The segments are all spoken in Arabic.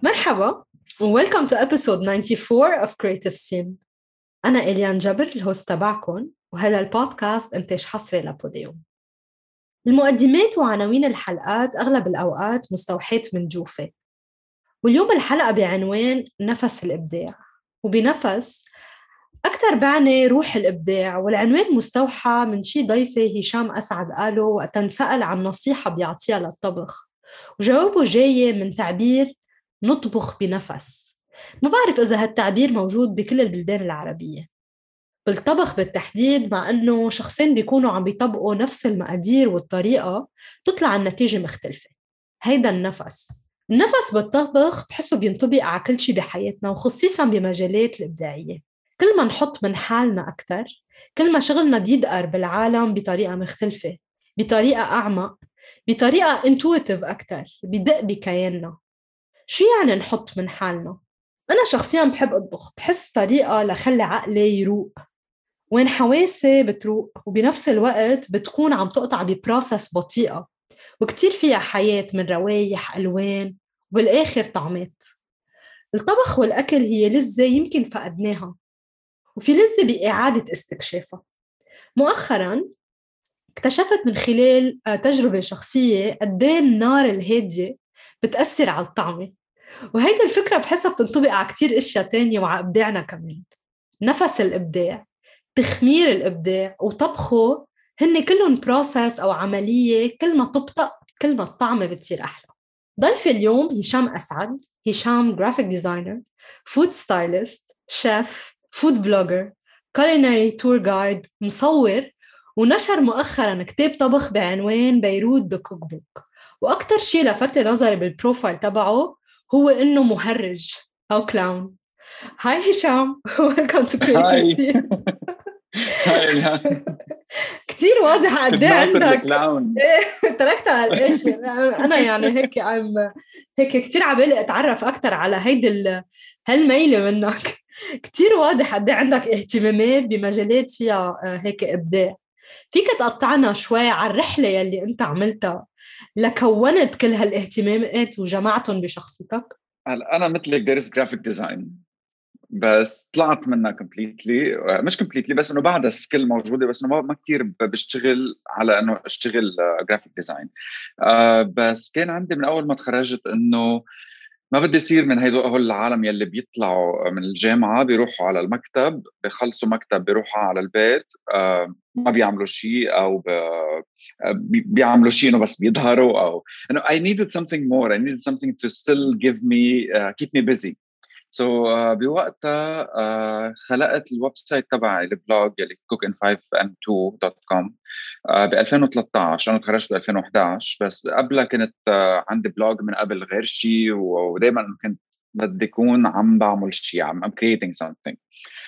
مرحبا و welcome to episode 94 of Creative Scene. أنا إليان جبر الهوست تبعكم، وهذا البودكاست إنتاج حصري لبوديوم. المقدمات وعناوين الحلقات أغلب الأوقات مستوحاة من جوفي، واليوم الحلقة بعنوان نفس الإبداع. وبنفس أكثر بعني روح الإبداع، والعنوان مستوحى من شي ضيفي هشام أسعد قاله وقت انسأل عن نصيحة بيعطيها للطبخ، وجوابه جاي من تعبير نطبخ بنفس. ما بعرف إذا هالتعبير موجود بكل البلدان العربية، بالطبخ بالتحديد، مع أنه شخصين بيكونوا عم بيطبقوا نفس المقادير والطريقة تطلع النتيجة مختلفة. هيدا النفس بالطبخ بحسه بينطبق على كل شي بحياتنا، وخصيصا بمجالات الإبداعية. كل ما نحط من حالنا أكتر، كل ما شغلنا بيدقر بالعالم بطريقة مختلفة، بطريقة أعمق، بطريقة intuitive أكتر، بدق بكياننا. شو يعني نحط من حالنا؟ أنا شخصياً بحب أطبخ، بحس طريقة لخلي عقلي يروق، وين حواسي بتروق وبنفس الوقت بتكون عم تقطع ببروسس بطيئة وكتير فيها حياة، من روايح، ألوان، وبالآخر طعمات. الطبخ والأكل هي لذة يمكن فقدناها، وفي لذة بإعادة استكشافها. مؤخراً اكتشفت من خلال تجربة شخصية قد ايه النار الهادية بتأثر على الطعمة، وهيدي الفكرة بحسها بتنطبق على كتير اشياء تانية وعلى إبداعنا كمان. نفس الإبداع، تخمير الإبداع وطبخه، هن كلهم بروسس أو عملية، كل ما تبطأ كل ما الطعمة بتصير أحلى. ضيفي اليوم هشام أسعد. هشام جرافيك ديزاينر، فود ستايلست، شيف، فود بلوجر، كوليناري تور جايد، مصور، ونشر مؤخرا كتاب طبخ بعنوان بيروت ذا كوك بوك. وأكتر شيء لفت لي نظري بالبروفايل تبعه هو إنه مهرج أو كلاون. هاي هشام welcome to Creative هاي. Scene. هاي اليان. كتير واضح قد ايه الناطر عندك. الكلاون. ايه تركتها على الاخر. انا يعني هيك كتير عبالي اتعرف اكثر على هالميله منك. كتير واضح قد ايه عندك اهتمامات بمجالات فيها هيك ابداع. فيك تقطعنا شوي على الرحله يلي انت عملتها لكونت كل هالاهتمامات وجمعتهم بشخصيتك؟ هلا انا مثلك دارس جرافيك ديزاين، بس طلعت منها كومبليتلي، مش كومبليتلي، بس انه بعدها السكيل موجوده، بس انه ما كثير بشتغل على انه اشتغل جرافيك ديزاين. بس كان عندي من اول ما تخرجت انه ما بدي يصير من هول العالم يلي بيطلعوا من الجامعة بيروحوا على المكتب، بيخلصوا مكتب بيروحوا على البيت، ما بيعملوا شيء، أو بيعملوا شيء إنه بس بيظهروا، أو إنه I needed something more. I needed something to still give me keep me busy. So بوقتها خلقت الويب سايت تبعي، البلوج يلي cookin5m2.com ب 2013. انا تخرجت ب 2011، بس قبلها كنت عندي بلوج من قبل غير شيء، ودائما كنت بدي اكون عم بعمل شيء، I'm creating something.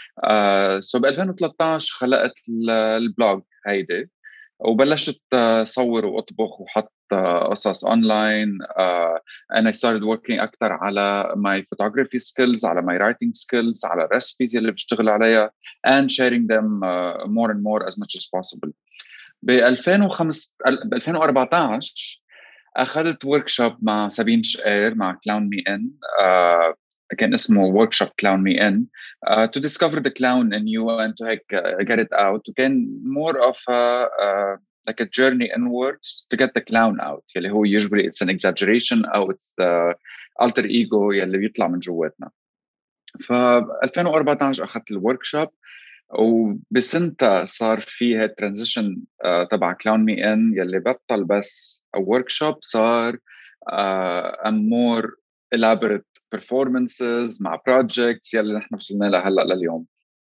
ب 2013 خلقت البلوج هيدي، وبلشت صور واطبخ وحط قصص اونلاين. and I started working اكثر على my photography skills، على my writing skills، على recipes اللي بشتغل عليها and sharing them more and more as much as possible. ب 2014 اخذت ورك شوب مع سابين شقير مع كلاون مي ان. كان اسمه ورك شوب كلاون مي ان to discover the clown in you and to like, get it out. وكان more of like a journey inwards to get the clown out، يلي هو usually it's an exaggeration أو it's the alter ego يلي بيطلع من جواتنا. ف 2014 أخذت الورك شوب، وبسنتها صار فيها ترانزيشن تبع كلاون مي ان، يلي بطل بس ورك شوب، صار a more elaborate performances مع projects يلي نحن وصلنا لها هلا لليوم.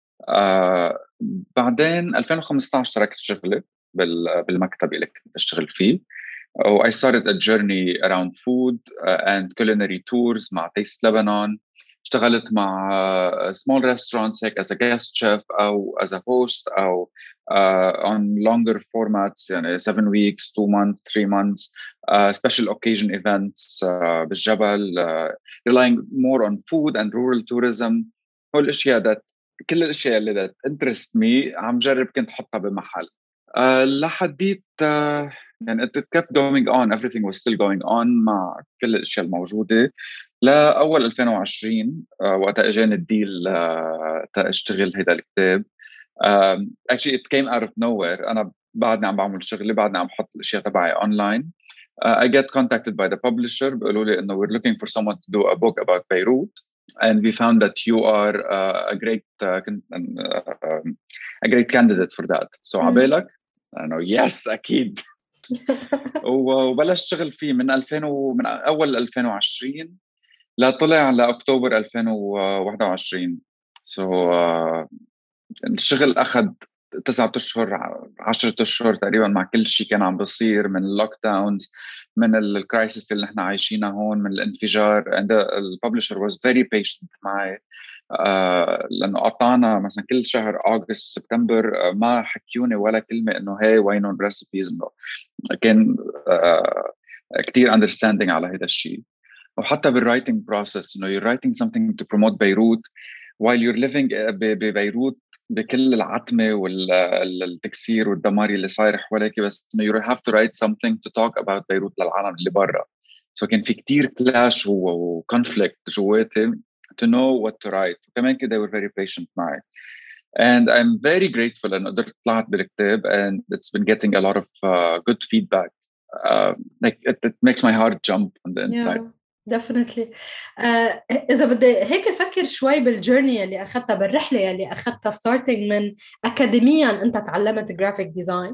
بعدين 2015 تركت شغلي بالمكتب اللي كنت اشتغل فيه، و I started a journey around food and culinary tours مع Taste Lebanon. اشتغلت مع small restaurants هيك as a guest chef أو as a host، أو on longer formats يعني 7 weeks 2 months 3 months special occasion events بالجبل relying more on food and rural tourism. هول الأشياء كل الأشياء اللي interest me عم جرب كنت أحطها بمحل لحديت يعني it kept going on. everything was still going on مع كل الأشياء الموجودة. لا أول 2020 وقت اجاني الديل تاشتغل هيدا الكتاب. actually it came out of nowhere. أنا بعدني عم بعمل شغلي، بعدني عم بحط الأشياء تبعي أونلاين. I get contacted by the publisher بيقولوا لي إنه we're looking for someone to do a book about Beirut and we found that you are a great candidate for that. So عبالك؟ I know yes أكيد. وبلشت شغل فيه من 2000 من أول 2020 لا طلع لأكتوبر 2021. So الشغل أخذ 9 أشهر 10 أشهر تقريبا مع كل شيء كان عم بصير من اللوك داونز، من الكرايسيس اللي نحن عايشينها هون، من الانفجار. and the publisher was very patient معي لأنه قطعنا مثلا كل شهر أغسطس سبتمبر ما حكيوني ولا كلمة إنه هاي وينهم ريسبيز. كان كتير understanding على هذا الشيء. وحتى بالرايتنج بروسس انه you're writing something to promote بيروت while you're living ببيروت بكل العتمه والتكسير والدمار اللي صاير حواليك، بس انه you have to write something to talk about بيروت للعالم اللي برا. سو كان في كتير كلاش وكونفليكت جواتي to know what to write. وكمان كده they were very patient معي. And I'm very grateful إنه قدرت طلعت بالكتاب and it's been getting a lot of good feedback. Like it makes my heart jump on the inside. definitely. إذا بدي هيك أفكر شوي بالجيرني اللي أخذتها، بالرحلة اللي أخذتها starting من أكاديميا أنت تعلمت graphic design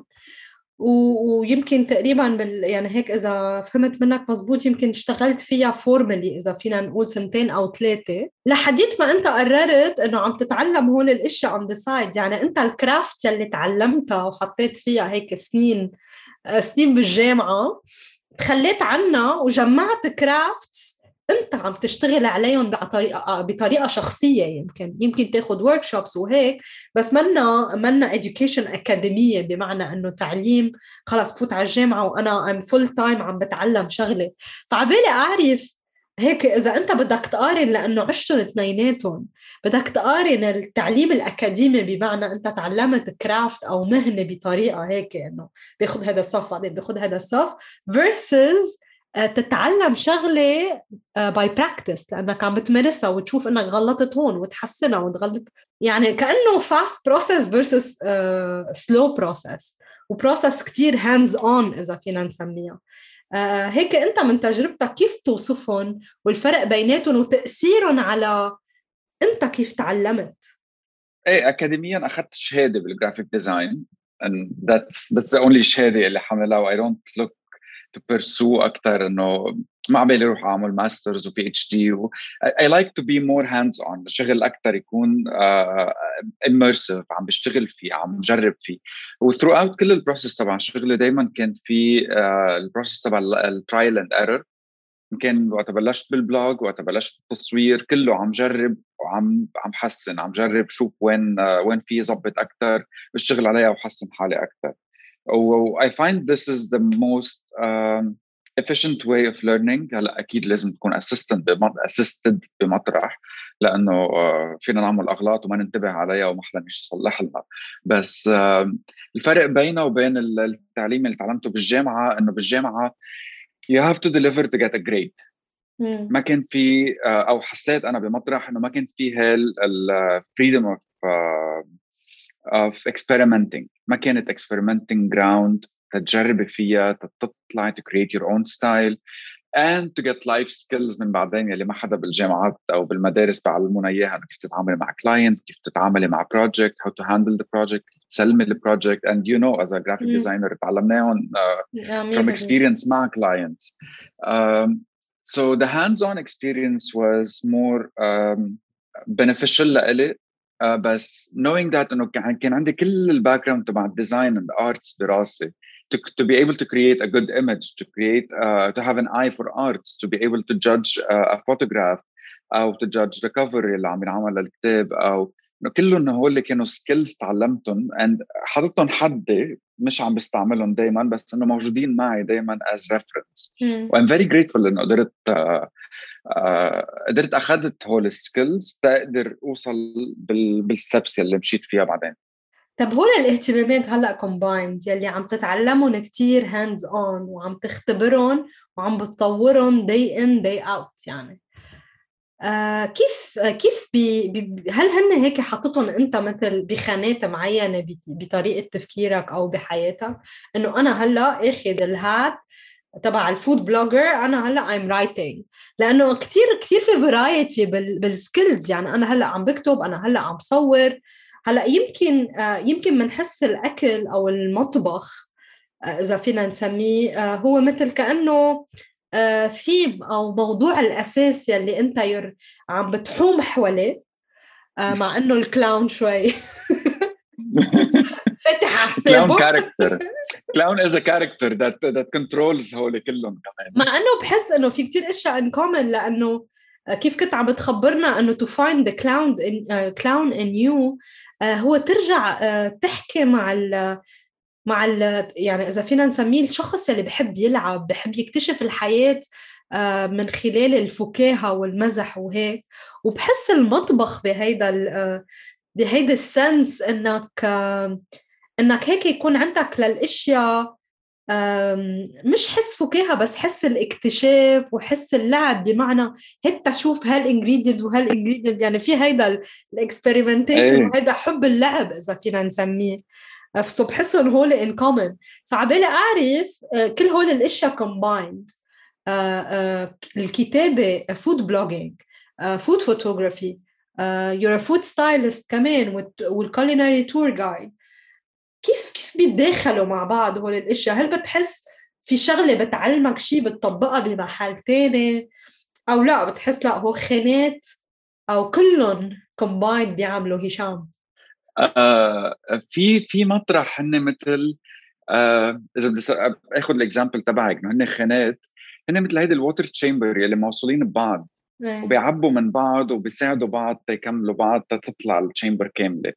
ويمكن تقريبا يعني هيك إذا فهمت منك مزبوط يمكن اشتغلت فيها فورمالي إذا فينا نقول 2 أو 3 لحديت ما أنت قررت إنه عم تتعلم هون الأشياء on the side. يعني أنت الكرافت اللي تعلمتها وحطيت فيها هيك سنين بالجامعة تخليت عنها وجمعت كرافتس انت عم تشتغل عليهم بطريقه شخصيه. يمكن تاخذ وركشوبس وهيك، بس منا education اكاديميه، بمعنى انه تعليم خلاص بفوت على الجامعه وانا فول تايم عم بتعلم شغله. فعبالي اعرف هيك اذا انت بدك تقارن، لانه عشتوا الاثنيناتهم، بدك تقارن التعليم الاكاديمي بمعنى انت تعلمت كرافت او مهنه بطريقه هيك انه باخذ هذا الصف بعدين باخذ هذا الصف versus تتعلم شغله باي براكتس، لانك عم بتمارسها وتشوف انك غلطت هون وتحسنها وتغلط. يعني كانه فاست بروسس versus سلو بروسس، وبروسس كتير هاندز اون اذا فينا نسميها هيك. انت من تجربتك كيف توصفهم والفرق بيناتهم وتاثيرهم على انت كيف تعلمت؟ ايه اكاديميا اخذت شهاده بالجرافيك ديزاين and that's the only شهاده اللي حملها و I don't look to pursue اكثر انه ما عبالي اروح اعمل ماسترز وبي اتش دي. I like to be more hands on. الشغل اكثر يكون immersive، عم بشتغل فيه عم بجرب فيه. و throughout كل البروسيس تبع شغلي دائما كان في البروسيس تبع الترايل اند ايرور. كان وقت بلشت بالبلوج وقت بلشت بالتصوير كله عم جرب وعم حسن، عم جرب شوف وين في زبط اكثر بشتغل عليها وحسن حالي اكثر. I find this is the most efficient way of learning. هلا اكيد لازم تكون assisted بمطرح، لانه فينا نعمل اغلاط وما ننتبه عليها وما حدا يصلح لنا. بس الفرق بينه وبين التعليم اللي تعلمته بالجامعه انه بالجامعه you have to deliver to get a grade. ما كان في او حسيت انا بمطرح انه ما كان في freedom of experimenting. ما كانت experimenting ground تجرب فيها تطلع to create your own style and to get life skills من بعدين اللي ما حدا بالجامعات او بالمدارس بيعلمونا اياها، كيف تتعاملي مع client، كيف تتعاملي مع project، how to handle the project، كيف تسلمي البروجكت. and you know as a graphic designer تعلمناهم from experience مع clients. So the hands-on experience was more beneficial لإلي. بس knowing that انه كان عندي كل الباك تبع الديزاين and arts براسي to be able to create a good image, to create to have an eye for arts, to be able to judge a photograph او to judge the cover اللي عم ينعمل للكتاب، او انه كلهم هول اللي كانوا سكيلز تعلمتهم and حطيتهم حدي مش عم بستعملهم دائما بس انه موجودين معي دائما as reference. I'm very grateful انه قدرت اخذت هول السكيلز تقدر اوصل بالستبس اللي مشيت فيها بعدين. طب هول الاهتمامات هلا كومبايند يلي عم تتعلمهم كتير هاندز اون وعم تختبرهم وعم بتطورهم day in day out، يعني كيف هل هن هيك حطتهم انت مثل بخانات معينه بطريقه تفكيرك او بحياتك، انه انا هلا اخذ الهات تبع الفود بلوجر، انا هلا I'm writing، لانه كثير كثير في فرايتي بالسكيلز. يعني انا هلا عم بكتب، انا هلا عم بصور. هلا يمكن بنحس الاكل او المطبخ، اذا فينا نسميه، هو مثل كانه ثيم او موضوع الاساس يلي انت عم بتحوم حواليه، مع انه الكلاون شوي فتح على clown حسابه. character. Clown is a character that controls هول كلهم كمان. مع انه بحس انه في كتير اشياء ان كومن، لانه كيف كنت عم بتخبرنا انه to find the clown in you، هو ترجع تحكي يعني اذا فينا نسميه الشخص اللي بحب يلعب، بحب يكتشف الحياة من خلال الفكاهة والمزح وهيك. وبحس المطبخ بهيدا السنس انك هيك يكون عندك للاشياء مش حس فكاهة، بس حس الاكتشاف وحس اللعب، بمعنى هيك تشوف هالانجريدينت وهالانجريدينت، يعني في هيدا الاكسبيرمنتيشن ايه وهيدا حب اللعب اذا فينا نسميه. سو بحسهم هول ان كومن. سو عبالي اعرف كل هول الاشياء كومبايند، الكتابة، فود بلوجينج، فود فوتوغرافي، you're a food stylist كمان، والكوليناري تور جايد. كيف بيتداخلوا مع بعض هول الاشياء؟ هل بتحس في شغله بتعلمك شيء بتطبقها بمحل تاني، او لا بتحس لا هو خانات، او كلهم كومبايند بيعملوا هشام؟ في مطرح هن مثل اذا بدي اخذ الاكزامبل تبعك انه هن خانات، هن مثل هيدي الووتر تشامبر يلي موصولين ببعض ايه. وبيعبوا من بعض وبيساعدوا بعض تيكملوا بعض تطلع التشامبر كامله.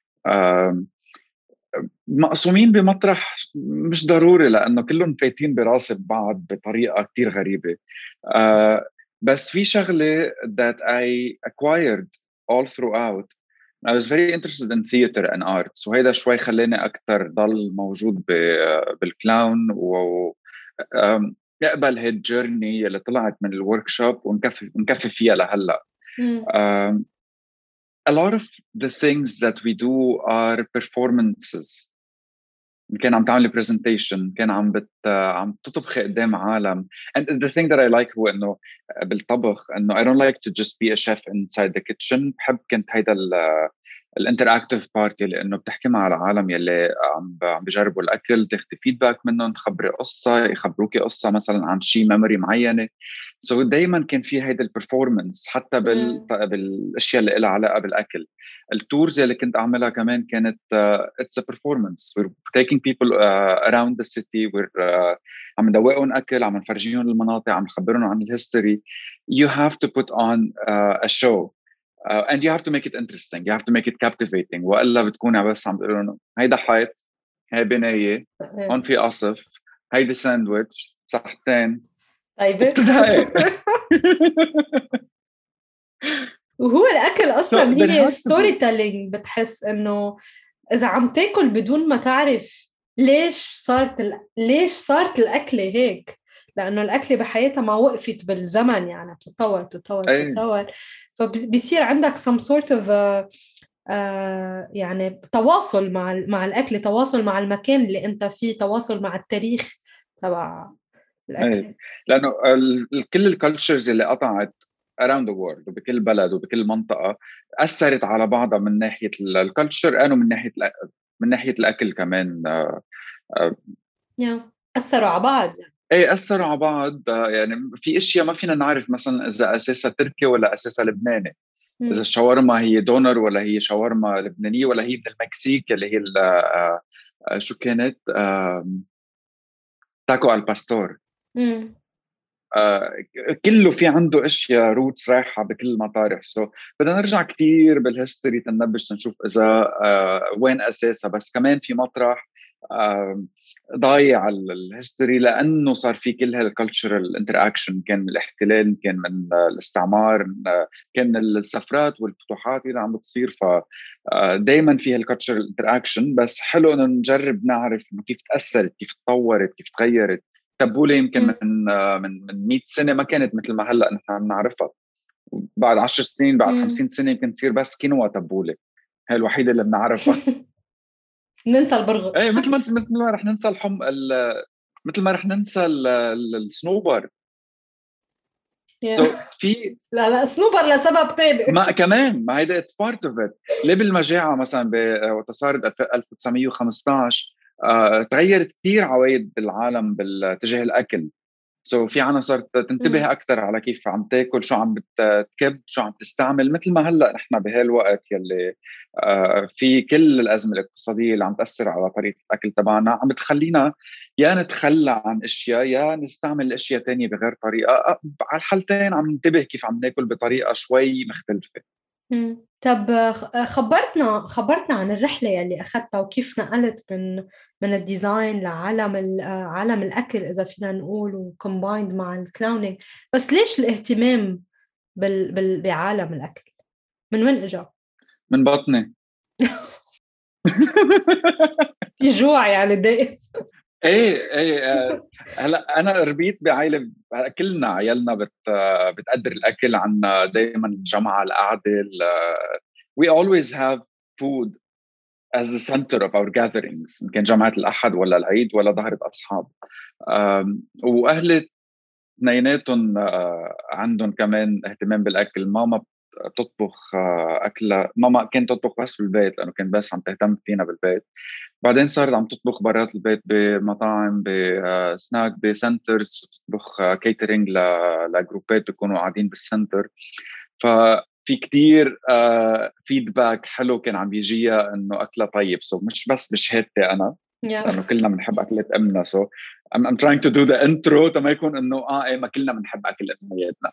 مقسومين بمطرح مش ضروري لانه كلهم فايتين براس بعض بطريقه كتير غريبه. بس في شغله that I acquired all throughout. I was very interested in theater and arts وهيدا شوي خلاني أكتر ضل موجود بالكلاون يقبل هيد جيرني اللي طلعت من الوركشوب ونكفي فيها لهلا. مم. A lot of the things that we do are performances. كان عم تعملي presentation، كان عم تطبخي قدام عالم. and the thing that I like هو انه بالطبخ انه I don't like to just be a chef inside the kitchen. بحب كنت هيدا الانتراكتيف بارتي لانه بتحكي مع العالم يلي عم بجربوا الاكل، تاخذي فيدباك منهم، تخبري قصه، يخبروكي قصه مثلا عن شيء ميموري معينه. سو دائما كان في هيدا البرفورمانس حتى بالاشياء اللي لها علاقه بالاكل. التورز اللي كنت اعملها كمان كانت اتس ا performance. we're taking people around the city. we're عم ندوقهم اكل، عم نفرجيهم المناطق، عم نخبرهم عن الهيستوري. you have to put on a show. And you have to make it interesting, you have to make it captivating. والا بتكوني بس عم تقول لهم هيدا حيط، هي بنايه، هون في قصف، هيدي ساندويتش، صحتين، طيب. وبتزهقي. وهو الاكل So اصلا there هي has to ستوري be. تيلينج. بتحس انه اذا عم تاكل بدون ما تعرف ليش صارت الاكله هيك، لانه الاكله بحياتها ما وقفت بالزمن، يعني بتتطور بتتطور اي بتتطور. فبصير عندك some sort of يعني تواصل مع الاكل، تواصل مع المكان اللي انت فيه، تواصل مع التاريخ تبع اي الاكل. لانه كل الكالتشرز اللي قطعت around the world وبكل بلد وبكل منطقه اثرت على بعضها من ناحيه الكالتشر انه من ناحيه الاكل كمان. اثروا على بعض يعني. ايه اثروا على بعض. يعني في اشياء ما فينا نعرف مثلا اذا اساسها تركي ولا اساسها لبناني، اذا مم. الشاورما هي دونر ولا هي شاورما لبنانيه ولا هي من المكسيك اللي هي شو كانت تاكو على الباستور. مم. آه، كله في عنده اشياء روتس رايحه بكل المطارح. بدنا نرجع كثير بالهيستوري تنبش نشوف اذا وين اساسها. بس كمان في مطرح ضايع الهيستوري لانه صار في كل هالكالتشرال انتراكشن، كان من الاحتلال، كان من الاستعمار، كان من السفرات والفتوحات اللي عم بتصير. ف دائما في هالكالتشرال انتراكشن. بس حلو انه نجرب نعرف انه كيف تاثرت، كيف تطورت، كيف تغيرت. تبولة يمكن مم. من 100 سنه ما كانت مثل ما هلا نحن بنعرفها. بعد 10 سنين بعد 50 سنة يمكن تصير بس كينوا تبولة، هي الوحيدة اللي بنعرفها. ننسى البرغل. ايه مثل ما رح ننسى مثل ما رح ننسى السنوبر. في لا سنوبر لسبب ثاني. ما كمان ما هيدا اتس بارت اوف ات. ليه بالمجاعة مثلا وقت صارت 1915 تغيرت كثير عوايد بالعالم باتجاه الاكل. في عنا صارت تنتبه اكثر على كيف عم تاكل، شو عم بتكب، شو عم تستعمل. مثل ما هلا نحن بهالوقت يلي في كل الازمه الاقتصاديه اللي عم تاثر على طريقه الاكل تبعنا، عم بتخلينا يا نتخلى عن اشياء يا نستعمل اشياء تانية بغير طريقه. على الحالتين عم ننتبه كيف عم ناكل بطريقه شوي مختلفه. طب خبرتنا عن الرحلة اللي أخذتها وكيف نقلت من الديزاين لعالم عالم الأكل إذا فينا نقول، وكومبايند مع الكلاونينج. بس ليش الاهتمام بعالم الأكل؟ من وين إجا؟ من بطني. في جوع يعني دايم. ايه هلا انا ربيت بعائله كلنا عيالنا بتقدر الاكل عنا دائما. الجمعه القعده we always have food as the center of our gatherings، إن كان جمعة الأحد ولا العيد ولا ظهرة أصحاب. وأهلي اثنيناتهم عندهم كمان اهتمام بالأكل. ماما بتطبخ أكلة، ماما كانت تطبخ بس بالبيت لأنه كان بس عم تهتم فينا بالبيت. بعدين صارت عم تطبخ برات البيت بمطاعم بسناك بسنترز، تطبخ كيترينج لجروبات بيكونوا قاعدين بالسنتر. ففي كتير فيدباك حلو كان عم بيجيها انه اكلها طيب. مش بس بشهادتي انا لانه كلنا بنحب اكلات امنا. I'm trying to do the intro تما يكون انه ايه ما كلنا بنحب اكل امياتنا.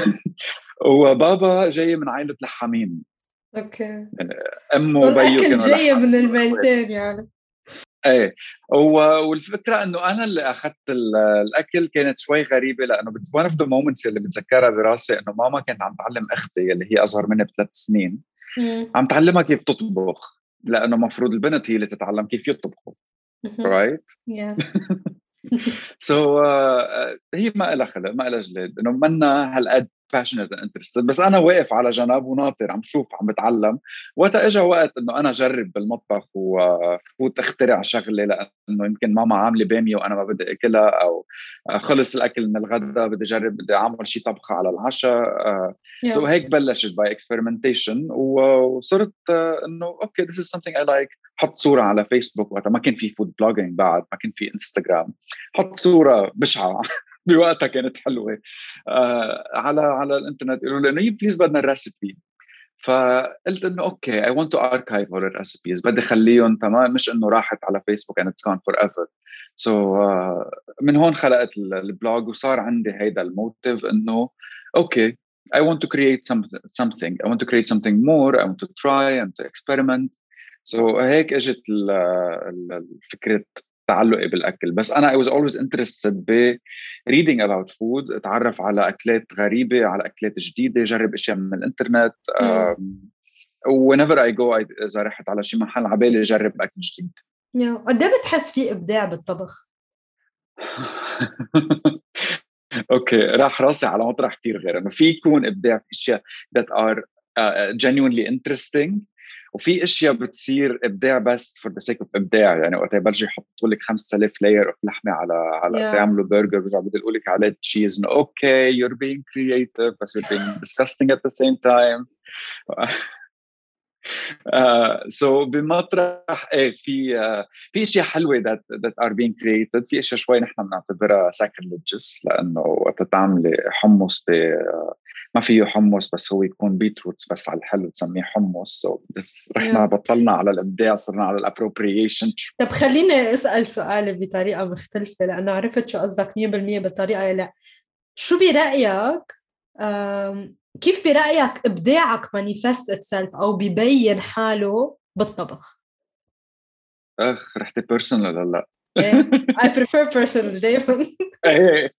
وبابا جاي من عائله لحامين. اوكي. يعني امه وبيه الأكل كانوا جاي من لحامين. الميلتين يعني. ايه والفكره انه انا اللي اخذت الاكل كانت شوي غريبه، لانه one of the moments اللي بتذكرها براسي انه ماما كانت عم تعلم اختي اللي هي اصغر مني ب3 سنين، عم تعلمها كيف تطبخ، لانه المفروض البنت هي اللي تتعلم كيف يطبخوا. رايت. يس. هي ما لها خلق ما لها جلاد، انه منا هالقد passionate and interested. بس انا واقف على جنب وناطر عم شوف عم بتعلم. وقت اجى وقت انه انا اجرب بالمطبخ وفوت اخترع شغله، لانه يمكن ماما عامله باميه وانا ما بدي اكلها، او خلص الاكل من الغداء بدي اجرب بدي اعمل شيء طبخه على العشاء. هيك بلشت باي اكسبيرمنتيشن، وصرت انه اوكي this is something I like. حط صوره على فيسبوك وقتها ما كان في فود بلوجينج، بعد ما كان في انستغرام. حط صوره بشعه بوقتها كانت حلوه على الانترنت، قالوا لي انه بليز بدنا الريسبي. فقلت انه اوكي I want to archive all the recipes، بدي خليهم تمام، مش انه راحت على فيسبوك and it's gone forever. من هون خلقت البلوج، وصار عندي هيدا الموتيف انه اوكي I want to create something. I want to create something more. I want to try and to experiment. هيك اجت الفكرة تعلقي بالاكل. بس انا I was always interested ب reading about food، اتعرف على اكلات غريبه، على اكلات جديده، جرب اشياء من الانترنت. whenever I go اذا رحت على شي محل عبالي اجرب اكل جديد. قد ايه بتحس في ابداع بالطبخ؟ اوكي راح راسي على مطرح كتير غير انه في يكون ابداع في اشياء that are genuinely interesting، وفي اشياء بتصير ابداع بس for the sake of ابداع. يعني وقت يبلشوا يحطوا لك 5000 لاير اوف لحمه على تعملوا برجر بيرجعوا بدوا لك عليه تشيز، انه اوكي you're being creative بس you're being disgusting at the same time. بمطرح ايه في اشياء حلوه that are being created. في اشياء شوي نحن بنعتبرها sacrilegious، لانه وقت تعملي حمص ما فيه حمص بس هو يكون بيتروتس بس على الحلو تسميه حمص. بس رحنا بطلنا على الابداع، صرنا على الابروبريشن. طب خليني اسال سؤالي بطريقه مختلفه، لانه عرفت شو قصدك 100% بالطريقه. لا شو برايك كيف برايك ابداعك manifest itself او بيبين حاله بالطبخ؟ رحتي بيرسونال ولا لا؟ ايه I prefer personal دايما. ايه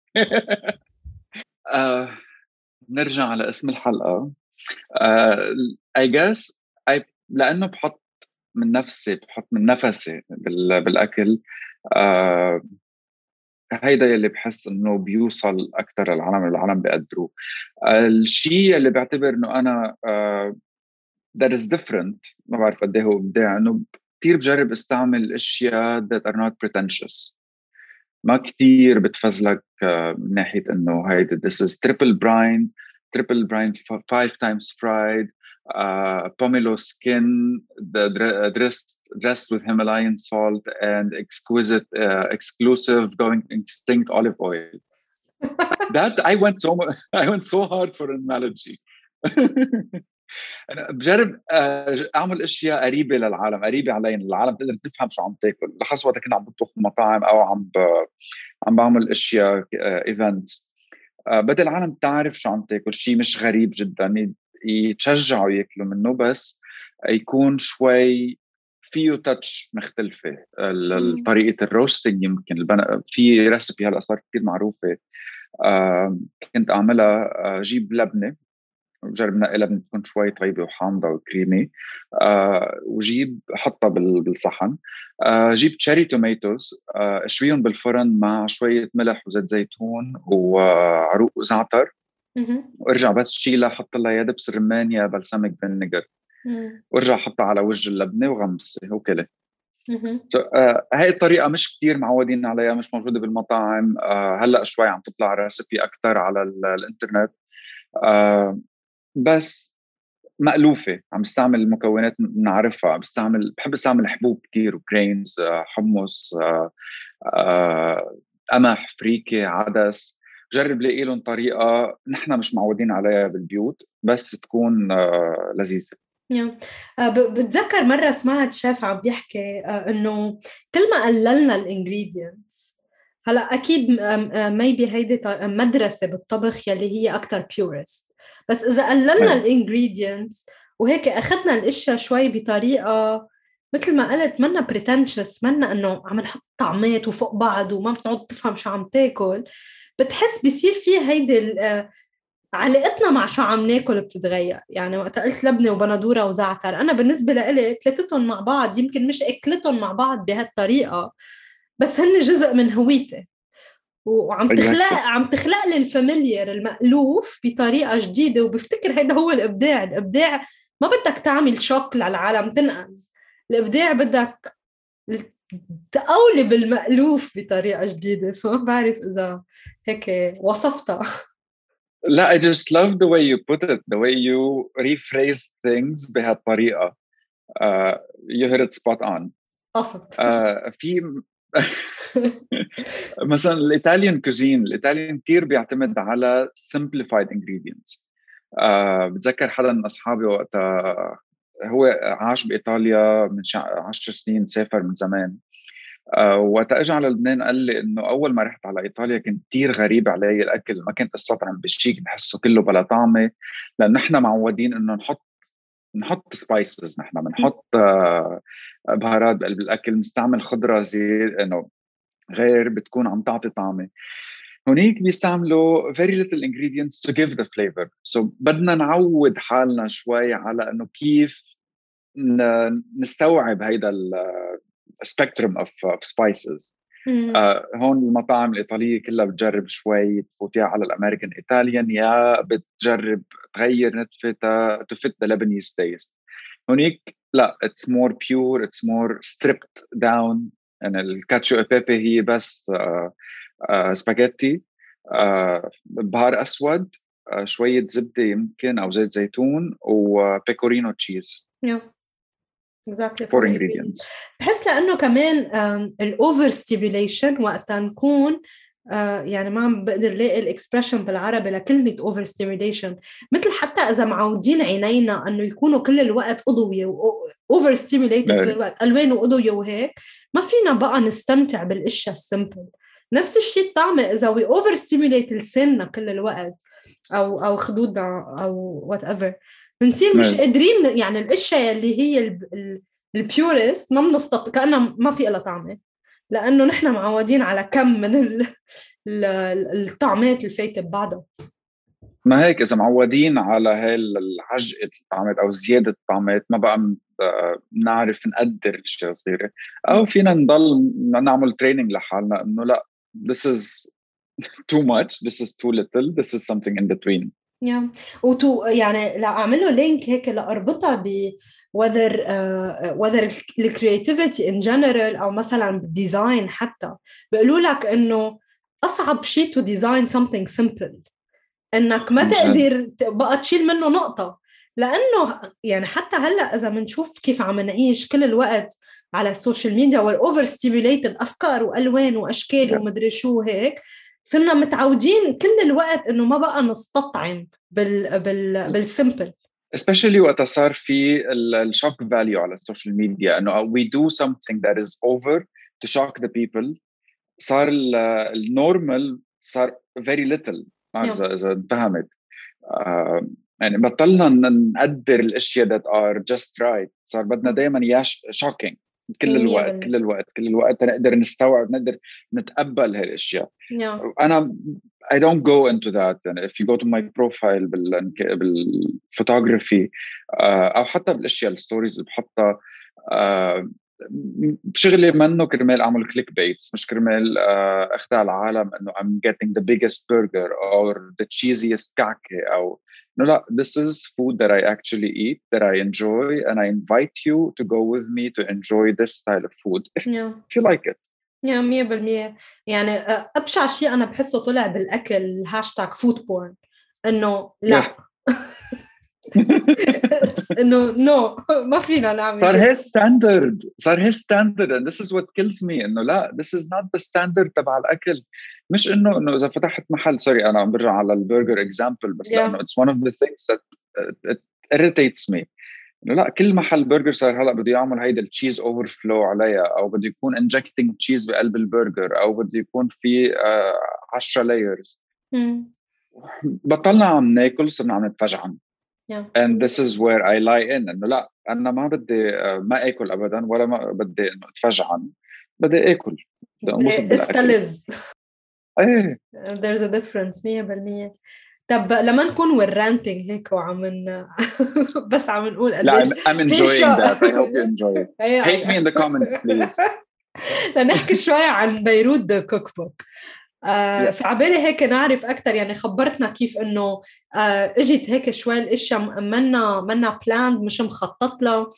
نرجع على اسم الحلقه. I guess لانه بحط من نفسي، بحط من نفسي بالاكل. هيدا يلي بحس انه بيوصل اكثر للعالم، العالم بيقدروه. الشيء اللي بعتبر انه انا that is different، ما بعرف قد ايه هو ابداع، انه كثير بجرب استعمل اشياء that are not pretentious، ما كثير بتفزلك من ناحيه انه هيدا this is triple brined 5 times fried pomelo skin dressed with Himalayan salt and exquisite exclusive going extinct olive oil. That I went so hard for an analogy. انا بجرب اعمل اشياء قريبه للعالم، قريبه علينا، العالم تقدر تفهم شو عم تاكل، لخص وقت كنت عم بطبخ مطاعم او عم بعمل اشياء ايفنتس، بدل العالم تعرف شو عم تاكل، شيء مش غريب جدا، يتشجعوا ياكلوا منه، بس يكون شوي فيه تاتش مختلفة. طريقة الروستنج يمكن في ريسبي هلا صارت كثير معروفة، كنت أعملها، جيب لبنة، جرب نقي لبنة تكون شوي طيبة وحامضة وكريمي، وجيب حطها بالصحن، جيب تشيري توميتوز، اشويهم بالفرن مع شوية ملح وزيت زيتون وعروق زعتر، وارجع بس شيلها، حط لها يا دبس رمان يا بلسمك فينيجر، وارجع حطها على وجه اللبنة وغمسي وكله. هاي الطريقة مش كتير معودين عليها، مش موجودة بالمطاعم، هلأ شوي عم تطلع ريسبي أكتر على الإنترنت، بس مألوفة، عم بستعمل المكونات بنعرفها، بحب استعمل حبوب كتير وجرينز، حمص، قمح، فريكة، عدس، جرب لاقي لهم طريقة نحن مش معودين عليها بالبيوت بس تكون لذيذة. بتذكر مرة سمعت شيف عم بيحكي إنه كل ما قللنا الانجريدينتس، هلا أكيد ميبي هيدي مدرسة بالطبخ يلي هي أكتر بيورست، بس إذا قللنا الانجريدينتس وهيك أخذنا الأشياء شوي بطريقة مثل ما قلت منا بريتنشس، منا إنه عم نحط طعمات وفوق بعض وما بتقعد تفهم شو عم تاكل، بتحس بيصير فيه هيدي علاقتنا مع شو عم ناكل بتتغير. يعني وقت قلت لبنة وبندورة وزعتر، أنا بالنسبة لإلي ثلاثتهم مع بعض يمكن مش أكلتهم مع بعض بهالطريقة، بس هن جزء من هويتي، وعم تخلق لي الفاميليار المألوف بطريقة جديدة، وبفتكر هيدا هو الإبداع ما بدك تعمل شوك للعالم تنقز، الإبداع بدك تقولب المألوف بطريقة جديدة. سو ما بعرف إذا هيك وصفتها. لا، I just love the way you put it, the way you rephrase things بهالطريقة. You hit it spot on. قصد. في مثلا الإيطاليان كتير بيعتمد على simplified ingredients. بتذكر حدا من أصحابي وقتها هو عاش بإيطاليا من 10 سنين، سافر من زمان، وقت اجى على لبنان قال لي انه اول ما رحت على ايطاليا كنت كثير غريب علي الاكل، ما كنت استطعم بالشيك، بحسه كله بلا طعمه، لان نحن معودين انه نحط سبايسز، نحن بنحط بهارات بقلب الاكل، نستعمل خضره زي انه غير بتكون عم تعطي طعمه. هونيك بيستعملوا very little ingredients to give the flavor. so بدنا نعود حالنا شوي على انه كيف نستوعب هيدا spectrum of spices. هون المطاعم الإيطالية كلها بتجرب شوي تفوتيها على الأمريكان إيطاليان، يا بتجرب تغير نتفة to fit the Lebanese taste. هونيك لا، it's more pure, it's more stripped down. يعني الكاتشو بيبي هي بس سباجيتي، بهار أسود، شوية زبدة يمكن أو زيت زيتون، وبيكورينو تشيز. exactly four ingredients. بحس لأنه كمان الأوفر ستيميليشن وقتا نكون يعني ما عم بقدر لاقي الإكسبريشن بالعربي لكلمة أوفر ستيميليشن، مثل حتى إذا معودين عينينا أنه يكونوا كل الوقت أضوية وأوفر ستيميليتد كل الوقت ألوان وأضوية وهيك، ما فينا بقى نستمتع بالأشياء السمبل. نفس الشيء الطعمة، إذا وي أوفر ستيميليت لساننا كل الوقت أو خدودنا أو whatever، بنصير مش قادرين، يعني الأشياء اللي هي البيورست ما بنستطيع، كأنها ما في إلا طعمة، لأنه نحن معودين على كم من الطعمات الفايتة ببعضها. ما هيك إذا معودين على هاي العجقة الطعمات أو زيادة الطعمات، ما بقى نعرف نقدر الأشياء الصغيرة، أو فينا نضل نعمل تريننج لحالنا إنه لا، this is too much, this is too little, this is something in between. وتو يعني لا أعمل له لينك هيك لأربطها ب whether the creativity in general أو مثلا بالديزاين حتى بيقولوا لك إنه أصعب شيء to design something simple إنك ما تقدر بقى تشيل منه نقطة، لأنه يعني حتى هلأ إذا منشوف كيف عم نعيش كل الوقت على السوشيال ميديا والأوفر ستيميليتد أفكار وألوان وأشكال ومدري شو هيك، صرنا متعودين كل الوقت إنه ما بقى نستطعم بالسمبل. especially وقت صار في الشوك فاليو على السوشيال ميديا إنه we do something that is over to shock the people. صار النورمال صار very little. إذا فهمت يعني بطلنا نقدر الاشياء that are just right. صار بدنا دائما shocking كل الوقت نقدر نستوعب نقدر نتقبل هالاشياء. انا I don't go into that. يعني if you go to my profile بالفوتوغرافي او حتى بالاشياء الستوريز اللي بحطها بشغلي منه كرمال اعمل كليك بيتس، مش كرمال اخدع العالم انه I'm getting the biggest burger or the cheesiest كعكه او no, this is food that I actually eat, that I enjoy, and I invite you to go with me to enjoy this style of food if you like it. 100%. يعني أبشع شيء أنا بحسه طلع بالأكل هاشتاج فود بورن، إنه لا إنه no ما فينا نعمل. صار هي standard and this is what kills me. إنه لا this is not the standard تبع الأكل. مش إنه إذا فتحت محل سوري أنا عم برجع على البرجر example بس لأنه it's one of the things that it irritates me. إنه لا كل محل برجر صار هلا بده يعمل هيدا التشيز اوفر فلو عليها أو بده يكون injecting تشيز بقلب البرجر أو بده يكون في 10 layers. بطلنا عم ناكل صرنا عم نتفجعن. and this is where I lie in إنه لا أنا ما بدي ما آكل أبدا ولا ما بدي إنه أتفجعن، بدي آكل استلذ. إيه there's a difference 100%. طب لما نكون والرانتينج هيك وعم بس عم نقول قديش I'm enjoying that. I hope you enjoy it. Hate me in the comments please. لنحكي شوي عن بيروت كوك بوك. فعبالي هيك نعرف أكتر، يعني خبرتنا كيف إنه إجت هيك شوي الأشياء منا بلاند مش مخطط له.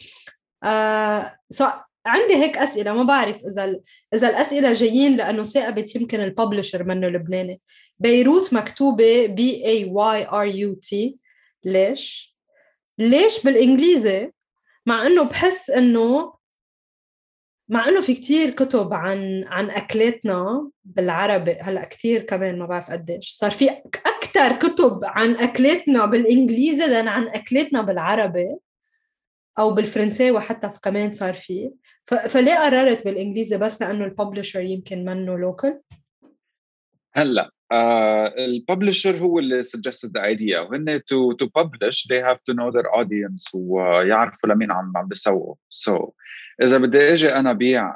عندي هيك أسئلة ما بعرف إذا الأسئلة جايين لأنه ثاقبت يمكن الببلشر منه لبناني. بيروت مكتوبة BAYRUT، ليش بالإنجليزي مع إنه بحس إنه في كتير كتب عن أكلاتنا بالعربي هلأ كتير كمان ما بعرف قديش صار في أكتر كتب عن أكلاتنا بالإنجليزي لأن عن أكلاتنا بالعربي أو بالفرنساوي حتى كمان صار فيه. فليه قررت بالإنجليزي بس لأنه الببلشر يمكن منه لوكال؟ هلا الببلشر هو اللي suggested the idea وهن to publish they have to know their audience ويعرفوا لمين عم بيسووا. so إذا بدي أجي أنا بيع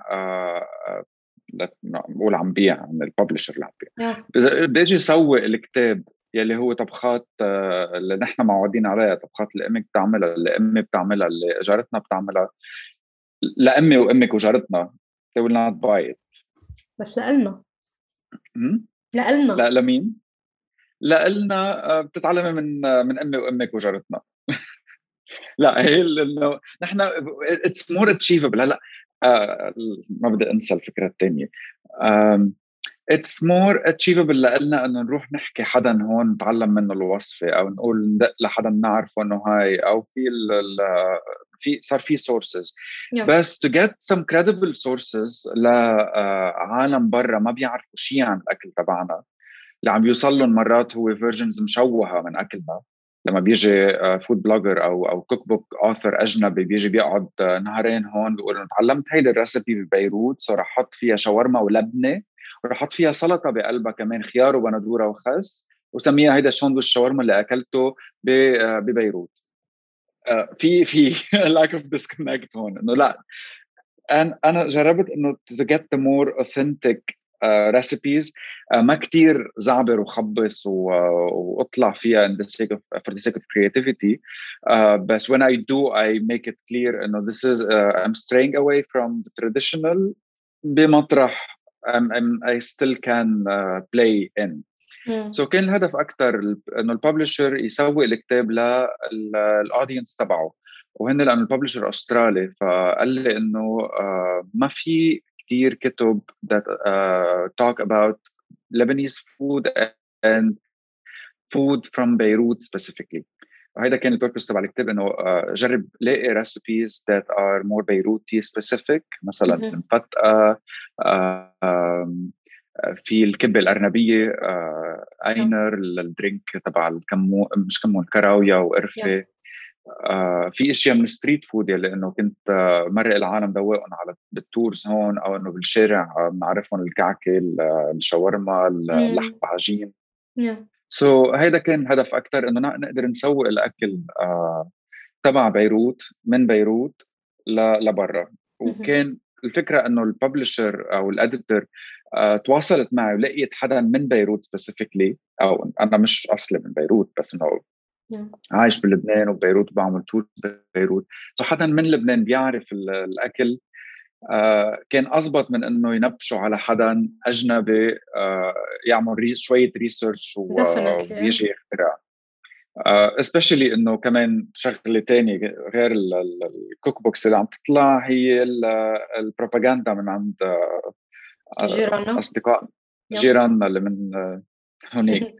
نقول عم بيع عن الببلشر اللي عم بيع إذا بدي أجي سوي الكتاب يلي هو طبخات اللي نحن معودين عليها، طبخات اللي أمك بتعملها اللي أمي بتعملها اللي جارتنا بتعملها، لأمي وأمك وجارتنا they will not buy it. بس لألنا لا لمين؟ لألنا بتتعلمي من أمي وأمك وجارتنا. لا هي إنه نحن it's more achievable. هلا ما بدي أنسى الفكرة الثانية. it's more achievable لنا إنه نروح نحكي حدا هون نتعلم منه الوصفة أو نقول ندق لحدا نعرفه إنه هاي أو في صار في sources بس to get some credible sources لعالم برا ما بيعرفوا شيء عن الأكل تبعنا اللي عم يوصل لهم مرات هو versions مشوهة من أكلنا. لما بيجي فود بلوجر أو كوك بوك author أجنبي بيجي بيقعد نهارين هون بيقول تعلمت هيدا الريسبي ببيروت صار أحط فيها شاورما ولبنة ورح احط فيها سلطه بقلبها كمان خيار وبندوره وخس وسميها هيدا الساندويتش شاورما اللي اكلته ببيروت. في lack of disconnect هون انه لا انا جربت انه to get the more authentic recipes ما كتير زعبر وخبص واطلع فيها for the sake of creativity بس when I do I make it clear انه this is I'm straying away from the traditional بمطرح I still can play in. So كان الهدف أكتر إنه الببلشر يسوق الكتاب للأودينس تبعه، وهن لأنه الببلشر أسترالي، فقال لي إنه ما في كتير كتب that talk about Lebanese food and food from Beirut specifically. وهذا كان البيربس تبع الكتاب، إنه جرب لاقي recipes that are more Beiruti specific، مثلا الفتقة، في الكبة الأرنبية، أينر الدرينك تبع الكمون، مش كمون، كراوية وقرفة. في اشياء من الستريت فود يلي انه كنت مرق العالم دوقهم على بالتورز هون، او انه بالشارع بنعرفهم، الكعكه، الشاورما، اللحم عجين. سو هيدا كان هدف اكثر، انه نقدر نسوق الاكل تبع بيروت، من بيروت لبرا. وكان الفكره انه الببلشر او الاديتور تواصلت معي ولقيت حدا من بيروت سبيسيفيكلي، او انا مش اصلي من بيروت بس انه عايش بلبنان وبيروت بعمل تور ببيروت، سو حدا من لبنان بيعرف الاكل. كان أزبط من انه ينبشوا على حدا اجنبي يعمل شويه ريسيرش ويجي يخترع. especially انه كمان شغله تانية غير الكوك بوكس اللي عم تطلع، هي البروباغندا من عند جيراننا، اصدقاء جيراننا اللي من هونيك.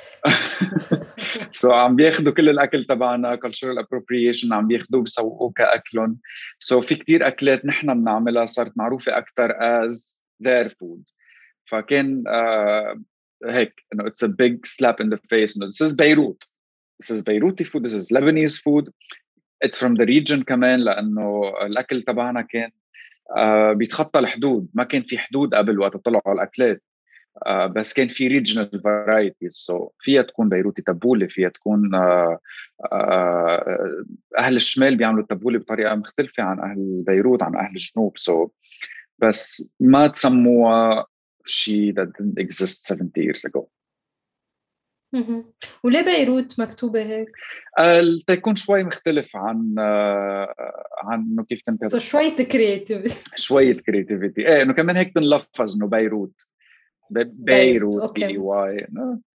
سو عم بياخدوا كل الاكل تبعنا cultural appropriation، عم بياخدوه بيسوقوه كاكلهم. سو في كتير اكلات نحن بنعملها صارت معروفه اكثر as their food. فكان هيك انه it's a big slap in the face، انه this is Beirut, this is Beiruti food, this is Lebanese food, it's from the region كمان، لانه الاكل تبعنا كان بيتخطى الحدود. ما كان في حدود قبل وقت طلعوا الاكلات، بس كان في ريجنال فرايتيز. سو فيها تكون بيروتي تبوله، فيها تكون اهل الشمال بيعملوا التبوله بطريقه مختلفه عن اهل بيروت، عن اهل الجنوب. سو بس ما تسموها شيء that didn't exist 70 years ago. وليه بيروت مكتوبه هيك؟ تكون شوي مختلف عن انه كيف كنت شويه كرياتيفيتي. ايه انه كمان هيك بنلفظ انه بيروت، بيروت بي واي.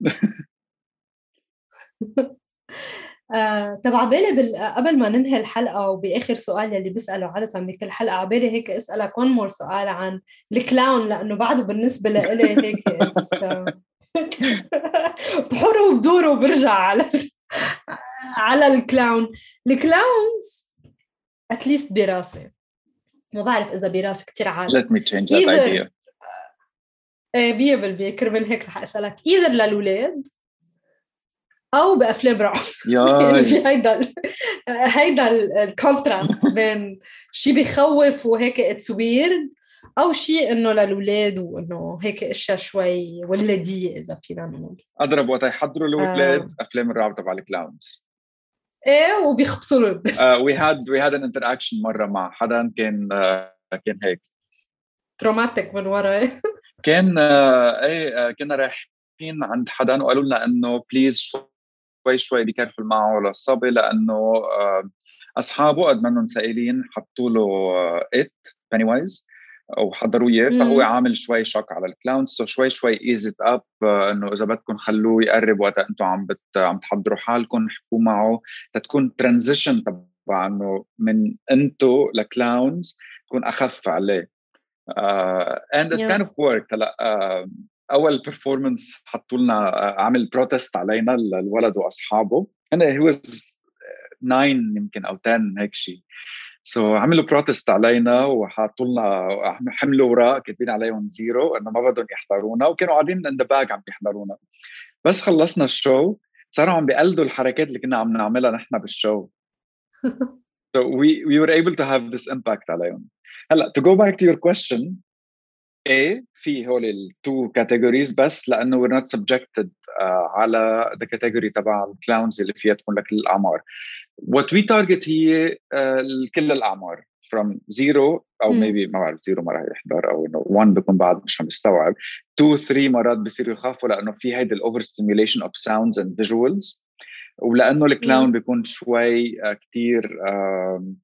طب عبالي قبل ما ننهي الحلقة، وبآخر سؤال يلي بسأله عادة بكل حلقة، عبالي هيك أسألك one more سؤال عن الكلاون، لأنه بعده بالنسبة لإلي هيك بحر وبدور وبرجع على الكلاون. الكلاونز اتليست براسي، ما بعرف إذا براسي كتير عالم. Let me change that idea. 100% كرمال هيك رح أسألك either للولاد أو بأفلام رعب. يعني في هيدا الكونتراست بين شيء بيخوف وهيك اتس ويرد، أو شيء إنه للولاد وإنه هيك أشياء شوي ولدية إذا فينا نقول. أضرب وقت يحضروا الولاد أفلام الرعب تبع الكلاونز. إيه وبيخبصوا له. we had an interaction مرة مع حدا كان هيك تروماتيك من ورا. كان كنا رايحين عند حدا وقالوا لنا إنه بليز شوي بيكرفل معه للصبي، لأنه أصحابه قد منهم سائلين حطوا له Pennywise أو حضروا إياه، فهو عامل شوي شوك على الكلاونز. سو شوي ايزت اب، إنه إذا بدكم خلوه يقرب وقت أنتم عم تحضروا حالكم، حكوا معه تتكون ترانزيشن تبع إنه من أنتم لكلاونز تكون أخف عليه. and it kind of worked. هلا اول performance حطوا لنا عمل بروتست علينا الولد واصحابه، انا he was 9 يمكن او 10 هيك شيء. سو عملوا بروتست علينا وحطوا لنا حملوا اوراق كاتبين عليهم زيرو انه ما بدهم يحضرونا، وكانوا قاعدين in the back عم يحضرونا. بس خلصنا الشو صاروا عم بيقلدوا الحركات اللي كنا عم نعملها نحن بالشو. so we were able to have this impact عليهم. هلا to go back to your question، في هول التو كاتيجوريز، بس لانه we're not subjected على the category تبع الكلاونز اللي فيها تكون لك الاعمار. what we target هي كل الاعمار from 0 او maybe ما بعرف 0 ما راح يحضر، او انه 1 بيكون بعد مش عم يستوعب، 2 3 مرات بيصيروا يخافوا لانه في هيدي الاوفر stimulation of sounds and visuals، ولانه الكلاون بيكون شوي كتير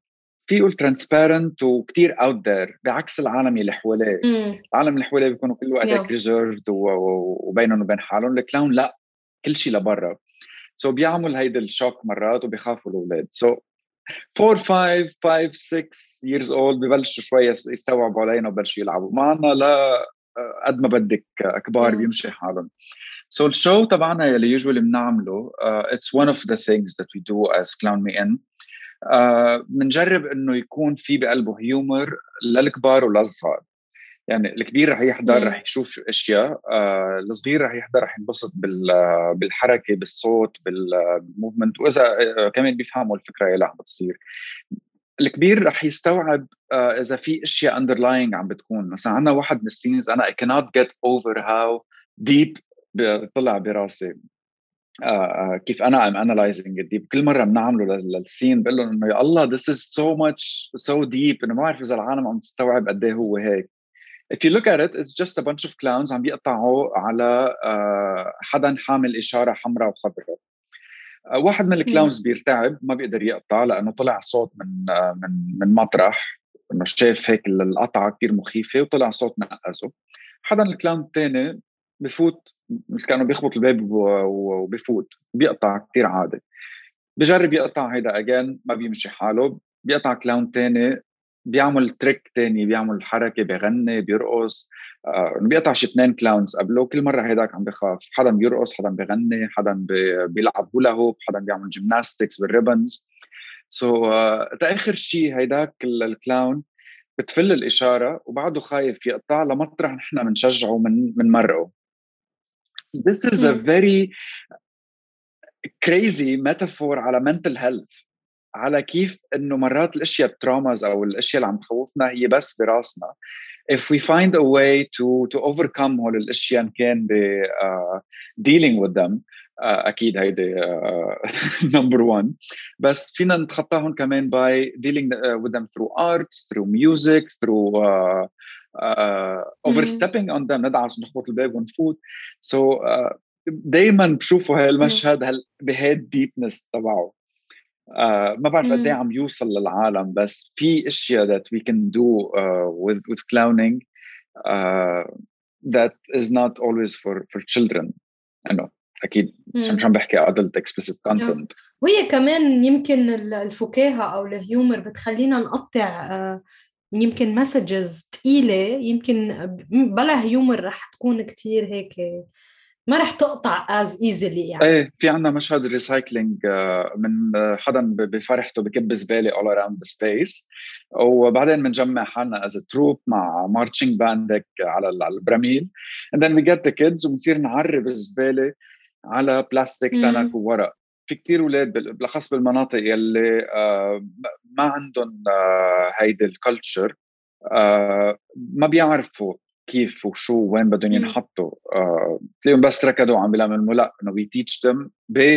في يقول ترانسبيرنت وكتير اوت ذير، بعكس العالم اللي حواليه. العالم اللي حواليه بيكونوا كل وقت ريزيرفد وبينهم وبين حالهم. الكلاون لا، كل شيء لبرا. سو بيعمل هيدا الشوك مرات وبيخافوا الاولاد. سو 4 5 6 years old ببلشوا شوي يستوعبوا علينا وبلشوا يلعبوا معنا. لا قد ما بدك كبار بيمشي حالهم. So الشو تبعنا يلي usually بنعمله it's one of the things that we do as Clown Me In. بنجرب انه يكون في بقلبه هيومر للكبار وللصغار. يعني الكبير رح يحضر رح يشوف اشياء، الصغير رح يحضر رح ينبسط بالحركه بالصوت بالموفمنت، واذا كمان بيفهموا الفكره اللي عم بتصير. الكبير رح يستوعب اذا في اشياء underlying عم بتكون. مثلا عندنا واحد من السينز انا I cannot get over how deep طلع براسي. كيف انا I'm analyzing it deep. كل مره بنعمله للسين بقول لهم انه يا الله this is so much so deep، انه ما بعرف اذا العالم عم تستوعب قد ايه هو هيك. If you look at it, it's just a bunch of clowns عم بيقطعوا على حدا حامل إشارة حمراء وخضراء. واحد من الكلاونز بيرتعب، ما بيقدر يقطع لأنه طلع صوت من مطرح، إنه شاف هيك القطعة كتير مخيفة وطلع صوت نقزه. حدا الكلاون الثاني بفوت كانوا بيخبط الباب وبفوت بيقطع كتير عادي. بجرب يقطع هيدا أجان ما بيمشي حاله. بيقطع كلاون تاني بيعمل تريك تاني، بيعمل حركة بيغني بيرقص. بيقطع شي 2 كلاونز قبله. كل مرة هيداك عم بخاف. حدا بيرقص، حدا بيغني، حدا بيلعب هولا هوب، حدا بيعمل جيمناستكس بالريبنز. سو تآخر شي هيداك الكلاون بتفل الإشارة وبعده خايف يقطع لمطرح نحن بنشجعه من مرقه. This is a very crazy metaphor على mental health، على كيف انه مرات الاشياء التراماز او الاشياء اللي عم تخوفنا هي بس براسنا. if we find a way to overcome هول الاشياء ان كان ب dealing with them، اكيد هيدي number one. بس فينا نتخطاهم كمان by dealing with them through arts, through music, through overstepping on them. ندعس نخبط الباب ونفوت. so دايما بشوفوا هاي المشهد بهاي الديبنس تبعه. ما بعرف قد ايه عم يوصل للعالم، بس في اشياء that we can do with clowning that is not always for children. انه اكيد مش عم بحكي adult explicit content. وهي كمان يمكن الفكاهه او الهيومر بتخلينا نقطع يمكن مسجز ثقيله، يمكن بلا هيومر رح تكون كتير هيك ما رح تقطع as easily. يعني ايه في عنا مشهد ريسايكلينج من حدا بفرحته بكب زباله all around the space، وبعدين بنجمع حالنا as a troop مع مارتشنج باند على البراميل and then we get the kids وبنصير نعرب الزباله على بلاستيك تنك وورق. في كتير اولاد بالاخص بالمناطق يلي ما عندهم هيدي الكالتشر، ما بيعرفوا كيف وشو وين بدهم ينحطوا. تلاقيهم بس ركضوا عم بيعملوا لا انه we teach them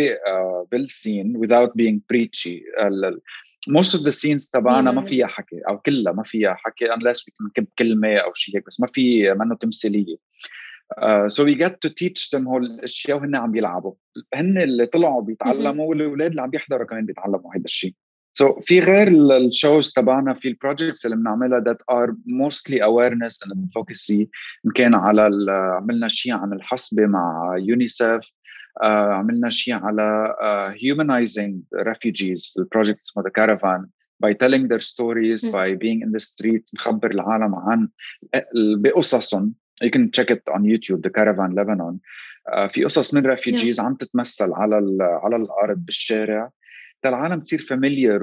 بالسين without being preachy. most of the scenes تبعنا ما فيها حكي او كلها ما فيها حكي unless we نكب كلمه او شيء هيك، بس ما في منه تمثيليه. so we get to teach them هول الاشياء وهن عم بيلعبوا. هن اللي طلعوا بيتعلموا والاولاد اللي عم بيحضروا كمان بيتعلموا هذا الشيء. so في غير الشوز تبعنا في البروجكتس اللي بنعملها that are mostly awareness and advocacy. إن كان على عملنا شيء عن الحصبة مع يونيسف، عملنا شيء على humanizing refugees. البروجكت اسمه The Caravan by telling their stories by being in the street. نخبر العالم عن بقصصهم. You can check it on YouTube The Caravan Lebanon. في قصص من refugees عم تتمثل على الأرض بالشارع. العالم تصير فاميليار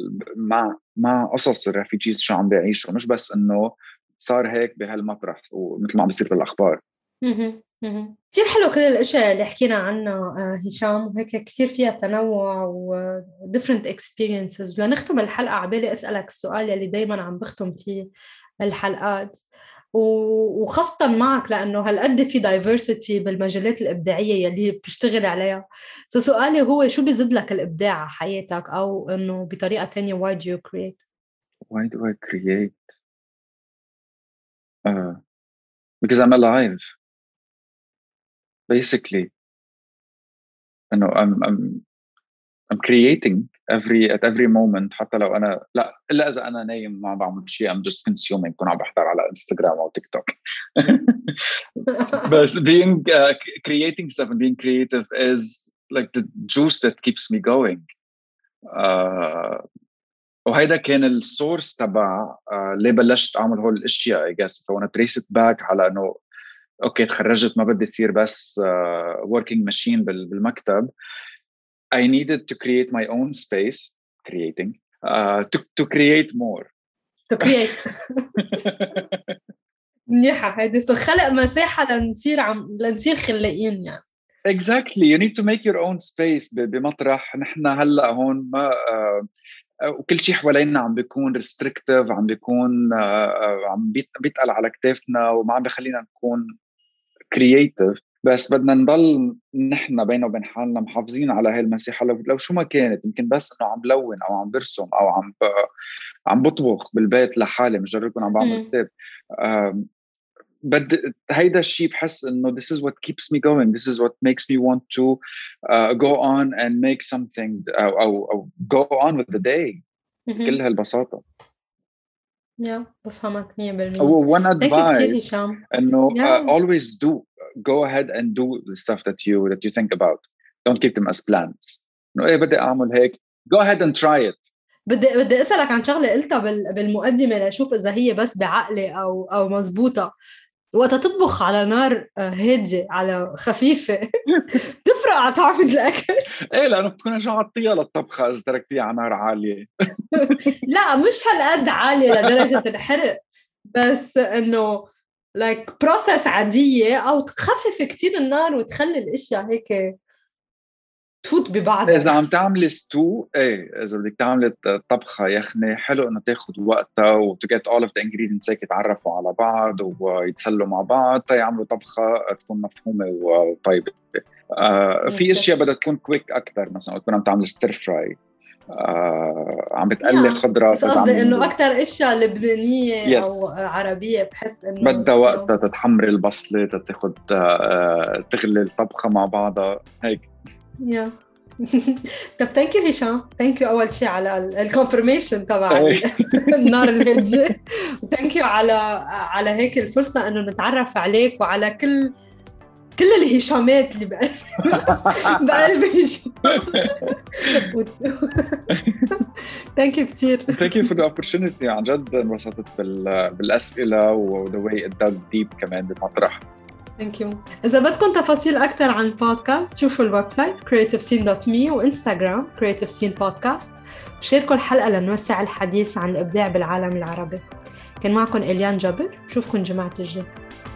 مع قصص الريفيجيز شو عم بيعيشوا، مش بس انه صار هيك بهالمطرح ومثل ما عم بيصير بالاخبار. كتير حلو كل الاشياء اللي حكينا عنها هشام، وهيك كتير فيها تنوع و different experiences. لنختم الحلقة عبالي اسألك السؤال اللي دايما عم بختم فيه الحلقات، وخاصة معك لأنه هالقد في diversity بالمجالات الإبداعية يلي بتشتغل عليها. سؤالي هو شو بيزيد لك الإبداع حياتك، أو إنه بطريقة تانية why do you create? Why do I create? Because I'm alive. Basically, إنه I'm creating at every moment. حتى لو أنا إلا إذا أنا نايم ما بعمل شيء. I'm just consuming. كون عم بحضر على إنستغرام أو تيك توك. بس being creating stuff and being creative is like the juice that keeps me going. وهيدا كان السورس تبع ليه بلشت أعمل هول الأشياء. I guess if I want to trace it back على إنه أوكي تخرجت ما بدي أصير بس working machine بالمكتب. I needed to create my own space, to create more. To create. منيحة هيدي خلق مساحة لنصير خلاقين يعني. Exactly. You need to make your own space بمطرح نحن هلأ هون ما وكل شيء حوالينا عم بيكون restrictive، عم بيكون عم بيتقل على كتافنا وما عم بيخلينا نكون creative. بس بدنا نضل نحن بينه وبين حالنا محافظين على هاي المساحة لو شو ما كانت. يمكن بس إنه عم لون أو عم برسم أو عم بطبخ بالبيت لحالي، مش جرب يكون عم بعمل كتاب. هيدا الشيء بحس إنه this is what keeps me going. This is what makes me want to go on and make something أو go on with the day. كل هالبساطة. بفهمك 100%. One advice إنه always go ahead and do the stuff that you think about. Don't keep them as plans. إنه إيه بدي أعمل هيك. Go ahead and try it. بدي أسألك عن شغلة قلتها بالمقدمة لأشوف إذا هي بس بعقلي أو مزبوطة. وقت تطبخ على نار هادية على خفيفة تفرق على طعم الأكل. إيه لأنه بتكون شو عطية للطبخة إذا تركتيها على نار عالية. لا مش هالقد عالية لدرجة الحرق، بس إنه like process عادية أو تخفف كتير النار وتخلي الأشياء هيك تفوت ببعضها. إذا عم تعمل ستو إذا بدك تعمل طبخة يخني حلو إنه تاخد وقتها و to get all of the ingredients هيك يتعرفوا على بعض ويتسلوا مع بعض يعملوا طبخة تكون مفهومة وطيبة. في أشياء بدها تكون كويك أكتر، مثلا تكون عم تعمل ستير فراي عم بتقلي خضرة. بس قصدي إنه أكتر أشياء لبنانية أو عربية بحس إنه بدها وقتها تتحمر البصلة تاخد تغلي الطبخة مع بعضها هيك. طب ثانك يو هشام، ثانك يو أول شيء على الكونفرميشن تبع النار الهادية، وثانك يو على هيك الفرصة إنه نتعرف عليك وعلى كل الهشامات اللي بقلب هشام. ثانك يو كتير. ثانك يو فور ذا opportunity. عن جد انبسطت بالأسئلة و the way it dug deep كمان بالمطرح. Thank you. إذا بدكم تفاصيل أكتر عن البودكاست شوفوا الويب سايت creativescene.me وإنستغرام creativescene podcast، وشاركوا الحلقة لنوسع الحديث عن الإبداع بالعالم العربي. كان معكم إليان جبر، بشوفكم جماعة الجاي.